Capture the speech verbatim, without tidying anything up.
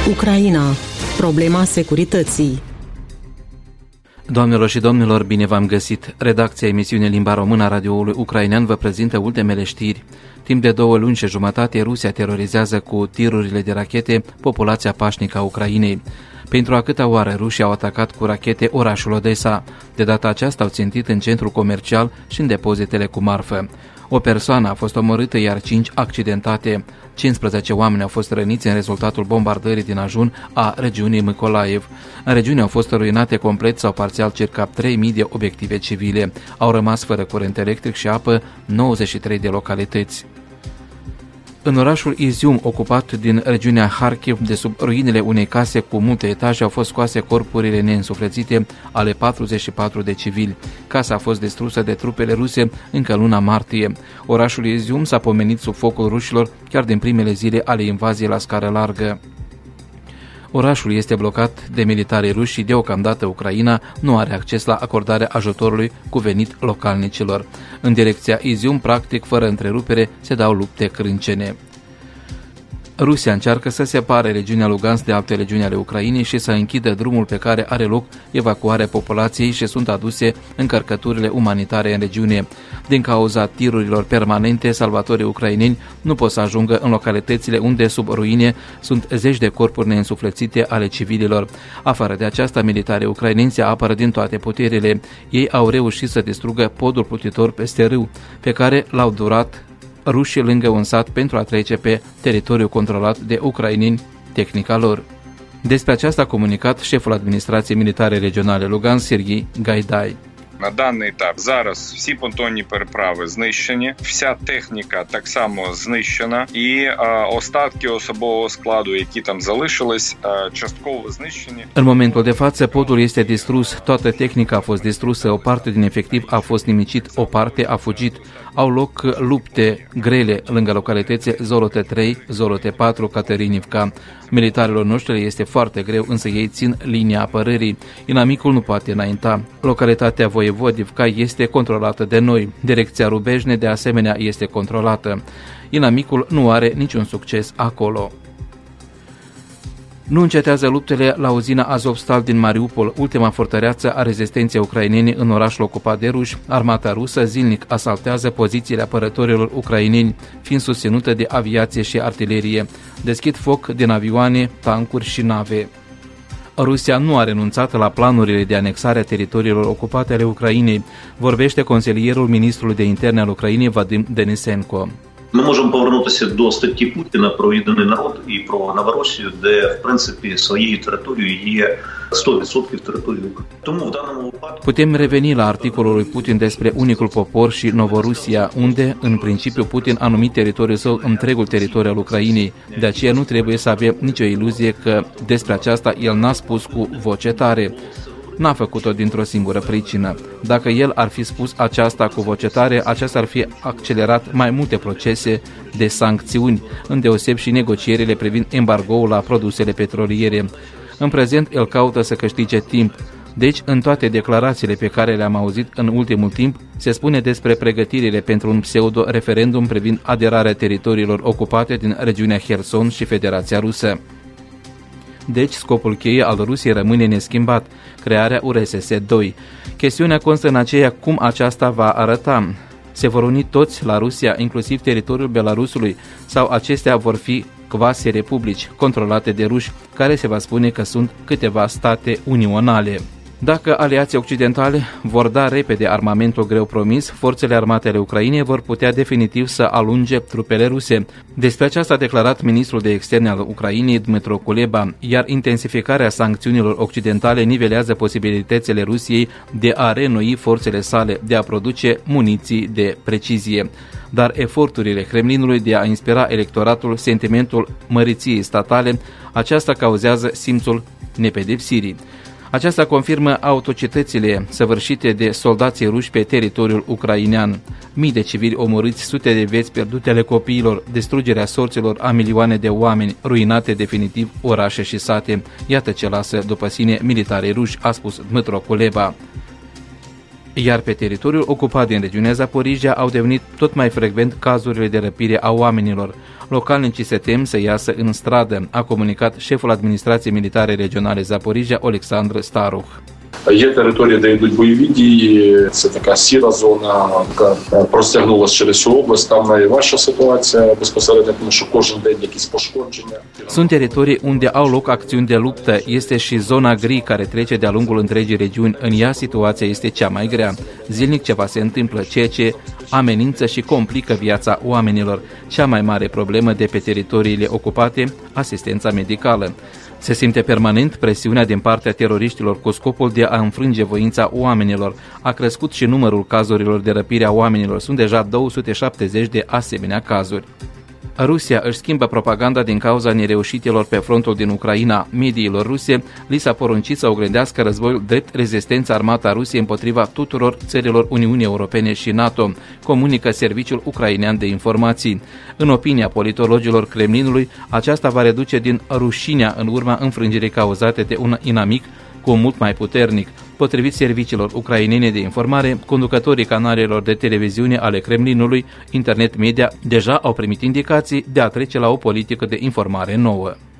Ucraina. Problema securității. Doamnelor și domnilor, bine v-am găsit! Redacția emisiunii Limba Română a radioului ucrainean vă prezintă ultimele știri. Timp de două luni și jumătate, Rusia terorizează cu tirurile de rachete populația pașnică a Ucrainei. Pentru a câta oară rușii au atacat cu rachete orașul Odessa. De data aceasta au țintit în centrul comercial și în depozitele cu marfă. O persoană a fost omorâtă, iar cinci accidentate. cincisprezece oameni au fost răniți în rezultatul bombardării din ajun a regiunii Mykolaiv. În regiune au fost ruinate complet sau parțial circa trei mii de obiective civile. Au rămas fără curent electric și apă nouăzeci și trei de localități. În orașul Izium, ocupat din regiunea Kharkiv, de sub ruinele unei case cu multe etaje, au fost scoase corpurile neînsuflețite ale patruzeci și patru de civili. Casa a fost distrusă de trupele ruse încă luna martie. Orașul Izium s-a pomenit sub focul rușilor chiar din primele zile ale invaziei la scară largă. Orașul este blocat de militarii ruși și deocamdată Ucraina nu are acces la acordarea ajutorului cuvenit localnicilor. În direcția Izium, practic, fără întrerupere, se dau lupte crâncene. Rusia încearcă să separe regiunea Lugansk de alte regiuni ale Ucrainei și să închidă drumul pe care are loc evacuarea populației și sunt aduse încărcăturile umanitare în regiune. Din cauza tirurilor permanente, salvatorii ucraineni nu pot să ajungă în localitățile unde sub ruine sunt zeci de corpuri neînsuflețite ale civililor. Afară de aceasta, militarii ucraineni se apără din toate puterile. Ei au reușit să distrugă podul plutitor peste râu, pe care l-au durat rușii lângă un sat pentru a trece pe teritoriul controlat de ucraineni, tehnica lor. Despre aceasta a comunicat șeful administrației militare regionale Lugansk, Serghei Gaidai. На даний етап зараз всі понтонні переправи знищені, вся техніка так само знищена і а, остатки особового складу, які там залишились, а, частково знищені. În momentul de față, podul este distrus, toată tehnica a fost distrusă, o parte din efectiv a fost nimicit, o parte a fugit. Au loc lupte grele lângă localitățile Zolote trei, Zolote patru, Katerinivka. Militarilor noștri este foarte greu, însă ei țin linia apărării. Inamicul nu poate înainta. Localitatea Voievodivka este controlată de noi. Direcția Rubejne de asemenea este controlată. Inamicul nu are niciun succes acolo. Nu încetează luptele la uzina Azovstal din Mariupol, ultima fortăreață a rezistenței ucrainene în orașul ocupat de ruși. Armata rusă zilnic asaltează pozițiile apărătorilor ucraineni, fiind susținută de aviație și artilerie. Deschid foc din avioane, tancuri și nave. Rusia nu a renunțat la planurile de anexare a teritoriilor ocupate ale Ucrainei, vorbește consilierul ministrului de interne al Ucrainei, Vadim Denisenko. Ми можемо повернутися до статті Путіна про єдиний народ і про Новоросію, де, в принципі, своєю територією є сто відсотків території України. Тому в даному випадку... Putem reveni la articolul lui Putin despre unicul popor și Novorusia, unde, în principiu, Putin a numit teritoriul său întregul teritoriu al Ucrainei. De aceea nu trebuie să avem nicio iluzie că despre aceasta el n-a spus cu voce tare. N-a făcut-o dintr-o singură pricină. Dacă el ar fi spus aceasta cu voce tare, aceasta ar fi accelerat mai multe procese de sancțiuni, îndeoseb și negocierile privind embargoul la produsele petroliere. În prezent, el caută să câștige timp. Deci, în toate declarațiile pe care le-am auzit în ultimul timp, se spune despre pregătirile pentru un pseudo-referendum privind aderarea teritoriilor ocupate din regiunea Herson și Federația Rusă. Deci, scopul cheie al Rusiei rămâne neschimbat, crearea U R S S doi. Chestiunea constă în aceea cum aceasta va arăta. Se vor uni toți la Rusia, inclusiv teritoriul Belarusului, sau acestea vor fi quasi-republici, controlate de ruși, care se va spune că sunt câteva state unionale. Dacă aliații occidentale vor da repede armamentul greu promis, forțele armate ale Ucrainei vor putea definitiv să alunge trupele ruse. Despre aceasta a declarat ministrul de externe al Ucrainei, Dmytro Kuleba, iar intensificarea sancțiunilor occidentale nivelează posibilitățile Rusiei de a reînnoi forțele sale, de a produce muniții de precizie. Dar eforturile Kremlinului de a inspira electoratul sentimentul măriției statale, aceasta cauzează simțul nepedepsirii. Aceasta confirmă autocitățile săvârșite de soldații ruși pe teritoriul ucrainean. Mii de civili omorâți, sute de vieți pierdute ale copiilor, distrugerea sorților a milioane de oameni, ruinate definitiv orașe și sate. Iată ce lasă după sine militarii ruși, a spus Dmytro Kuleba. Iar pe teritoriul ocupat din regiunea Zaporizhia au devenit tot mai frecvent cazurile de răpire a oamenilor. Localnicii se tem să iasă în stradă, a comunicat șeful administrației militare regionale Zaporizhia, Олександр Старух. Є території, де йдуть бойові дії, це така сіра зона, яка простягнулася через всю область. Там найважча ситуація безпосередньо, тому що кожен день якісь пошкодження. Sunt teritorii unde au loc acțiuni de luptă. Este și zona gri care trece de-a lungul întregii regiuni. În ea situația este cea mai grea. Zilnic ceva se întâmplă, ceea ce amenință și complică viața oamenilor. Cea mai mare problemă de pe teritoriile ocupate, asistența medicală. Se simte permanent presiunea din partea teroriștilor cu scopul de a înfrânge voința oamenilor. A crescut și numărul cazurilor de răpire a oamenilor. Sunt deja două sute șaptezeci de asemenea cazuri. Rusia își schimbă propaganda din cauza nereușitelor pe frontul din Ucraina. Mediilor ruse li s-a poruncit să oglindească războiul drept rezistența armată a Rusiei împotriva tuturor țărilor Uniunii Europene și NATO, comunică Serviciul Ucrainean de Informații. În opinia politologilor Kremlinului, aceasta va reduce din rușinea în urma înfrângerii cauzate de un inamic cu mult mai puternic. Potrivit serviciilor ucrainene de informare, conducătorii canalelor de televiziune ale Kremlinului, internet media, deja au primit indicații de a trece la o politică de informare nouă.